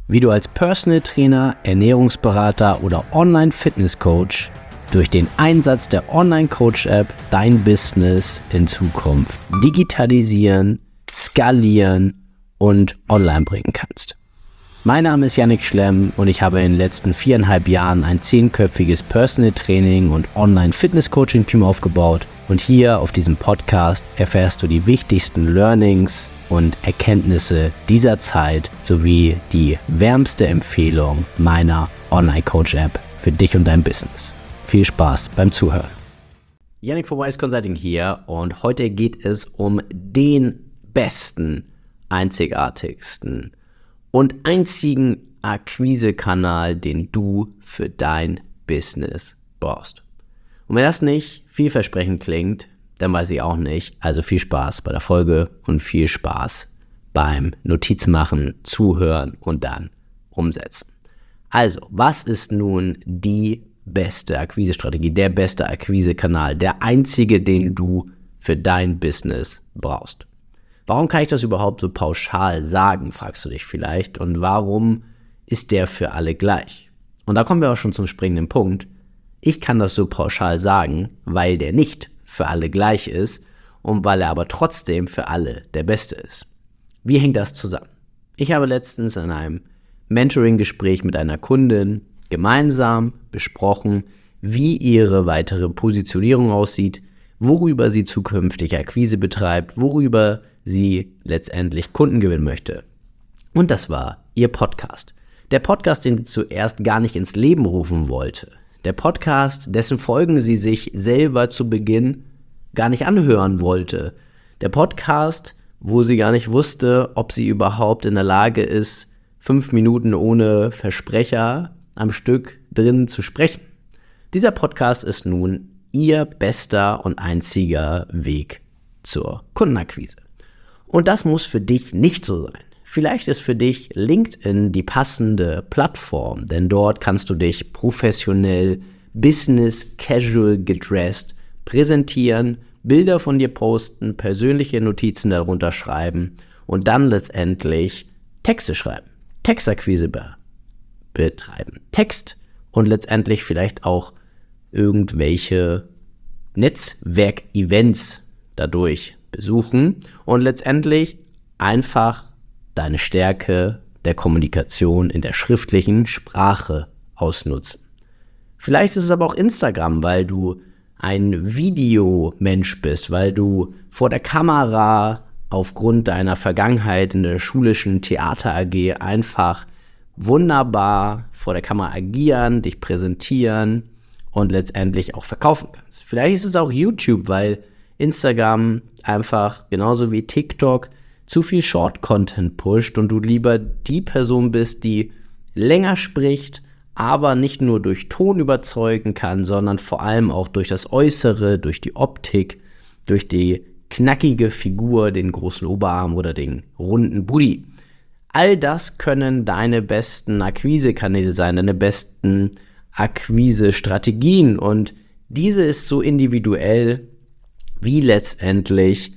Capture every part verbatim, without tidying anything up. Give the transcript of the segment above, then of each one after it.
wie du als Personal Trainer, Ernährungsberater oder Online-Fitness-Coach durch den Einsatz der Online-Coach-App dein Business in Zukunft digitalisieren, skalieren und online bringen kannst. Mein Name ist Yannick Schlemm und ich habe in den letzten viereinhalb Jahren ein zehnköpfiges Personal Training und Online-Fitness-Coaching-Team aufgebaut. Und hier auf diesem Podcast erfährst du die wichtigsten Learnings und Erkenntnisse dieser Zeit sowie die wärmste Empfehlung meiner Online-Coach-App für dich und dein Business. Viel Spaß beim Zuhören. Yannick von Wise Consulting hier und heute geht es um den besten, einzigartigsten und einzigen Akquisekanal, den du für dein Business brauchst. Und wenn das nicht vielversprechend klingt, dann weiß ich auch nicht. Also viel Spaß bei der Folge und viel Spaß beim Notizmachen, Zuhören und dann umsetzen. Also, was ist nun die beste Akquisestrategie, der beste Akquisekanal, der einzige, den du für dein Business brauchst? Warum kann ich das überhaupt so pauschal sagen, fragst du dich vielleicht. Und warum ist der für alle gleich? Und da kommen wir auch schon zum springenden Punkt. Ich kann das so pauschal sagen, weil der nicht für alle gleich ist und weil er aber trotzdem für alle der Beste ist. Wie hängt das zusammen? Ich habe letztens in einem Mentoring-Gespräch mit einer Kundin gemeinsam besprochen, wie ihre weitere Positionierung aussieht, worüber sie zukünftig Akquise betreibt, worüber sie letztendlich Kunden gewinnen möchte. Und das war ihr Podcast. Der Podcast, den sie zuerst gar nicht ins Leben rufen wollte. Der Podcast, dessen Folgen sie sich selber zu Beginn gar nicht anhören wollte. Der Podcast, wo sie gar nicht wusste, ob sie überhaupt in der Lage ist, fünf Minuten ohne Versprecher am Stück drin zu sprechen. Dieser Podcast ist nun ihr bester und einziger Weg zur Kundenakquise. Und das muss für dich nicht so sein. Vielleicht ist für dich LinkedIn die passende Plattform, denn dort kannst du dich professionell, business casual gedressed präsentieren, Bilder von dir posten, persönliche Notizen darunter schreiben und dann letztendlich Texte schreiben, Textakquise be- betreiben, Text und letztendlich vielleicht auch irgendwelche Netzwerkevents dadurch besuchen und letztendlich einfach deine Stärke der Kommunikation in der schriftlichen Sprache ausnutzen. Vielleicht ist es aber auch Instagram, weil du ein Videomensch bist, weil du vor der Kamera aufgrund deiner Vergangenheit in der schulischen Theater-A G einfach wunderbar vor der Kamera agieren, dich präsentieren und letztendlich auch verkaufen kannst. Vielleicht ist es auch YouTube, weil Instagram einfach genauso wie TikTok zu viel Short-Content pusht und du lieber die Person bist, die länger spricht, aber nicht nur durch Ton überzeugen kann, sondern vor allem auch durch das Äußere, durch die Optik, durch die knackige Figur, den großen Oberarm oder den runden Booty. All das können deine besten Akquisekanäle sein, deine besten Akquise-Strategien und diese ist so individuell wie letztendlich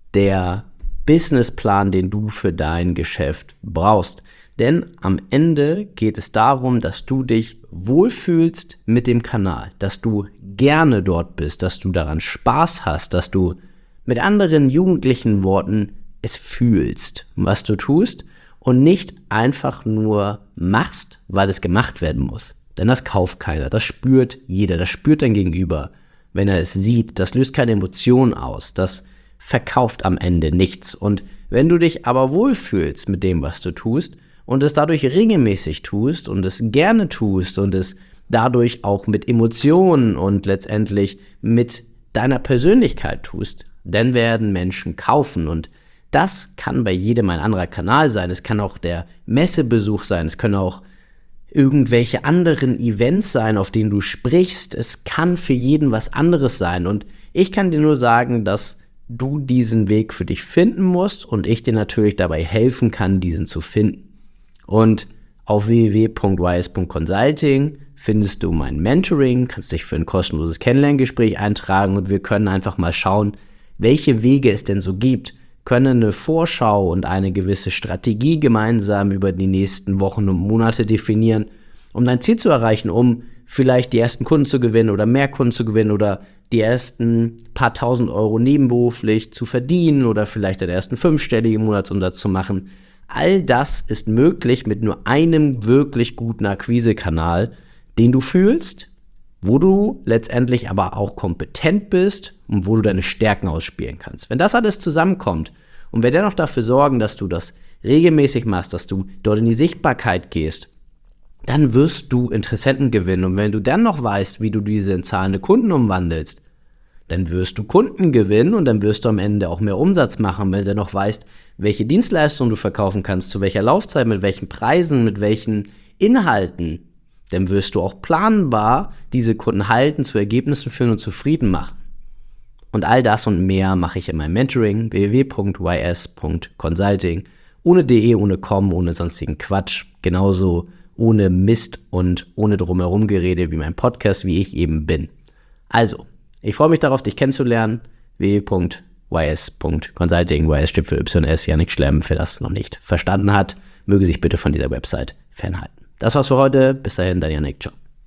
der Businessplan, den du für dein Geschäft brauchst. Denn am Ende geht es darum, dass du dich wohlfühlst mit dem Kanal, dass du gerne dort bist, dass du daran Spaß hast, dass du mit anderen jugendlichen Worten es fühlst, was du tust und nicht einfach nur machst, weil es gemacht werden muss. Denn das kauft keiner, das spürt jeder, das spürt dein Gegenüber, wenn er es sieht. Das löst keine Emotion aus, das verkauft am Ende nichts. Und wenn du dich aber wohlfühlst mit dem, was du tust und es dadurch regelmäßig tust und es gerne tust und es dadurch auch mit Emotionen und letztendlich mit deiner Persönlichkeit tust, dann werden Menschen kaufen. Und das kann bei jedem ein anderer Kanal sein. Es kann auch der Messebesuch sein. Es können auch irgendwelche anderen Events sein, auf denen du sprichst. Es kann für jeden was anderes sein. Und ich kann dir nur sagen, dass du diesen Weg für dich finden musst und ich dir natürlich dabei helfen kann, diesen zu finden. Und auf w w w punkt wise punkt consulting findest du mein Mentoring, kannst dich für ein kostenloses Kennenlerngespräch eintragen und wir können einfach mal schauen, welche Wege es denn so gibt, können eine Vorschau und eine gewisse Strategie gemeinsam über die nächsten Wochen und Monate definieren, um dein Ziel zu erreichen, um vielleicht die ersten Kunden zu gewinnen oder mehr Kunden zu gewinnen oder die ersten paar tausend Euro nebenberuflich zu verdienen oder vielleicht den ersten fünfstelligen Monatsumsatz zu machen. All das ist möglich mit nur einem wirklich guten Akquisekanal, den du fühlst, wo du letztendlich aber auch kompetent bist und wo du deine Stärken ausspielen kannst. Wenn das alles zusammenkommt und wir dennoch dafür sorgen, dass du das regelmäßig machst, dass du dort in die Sichtbarkeit gehst, dann wirst du Interessenten gewinnen. Und wenn du dann noch weißt, wie du diese in zahlende Kunden umwandelst, dann wirst du Kunden gewinnen und dann wirst du am Ende auch mehr Umsatz machen, wenn du noch weißt, welche Dienstleistungen du verkaufen kannst, zu welcher Laufzeit, mit welchen Preisen, mit welchen Inhalten. Dann wirst du auch planbar diese Kunden halten, zu Ergebnissen führen und zufrieden machen. Und all das und mehr mache ich in meinem Mentoring w w w punkt y s punkt consulting. Ohne de, ohne com, ohne sonstigen Quatsch. Genauso ohne Mist und ohne drumherum Gerede wie mein Podcast, wie ich eben bin. Also, ich freue mich darauf, dich kennenzulernen. w w w punkt y s punkt consulting. Y S steht für Y S, Yannick Schlemm, wer das noch nicht verstanden hat, möge sich bitte von dieser Website fernhalten. Das war's für heute. Bis dahin, dein Yannick. Ciao.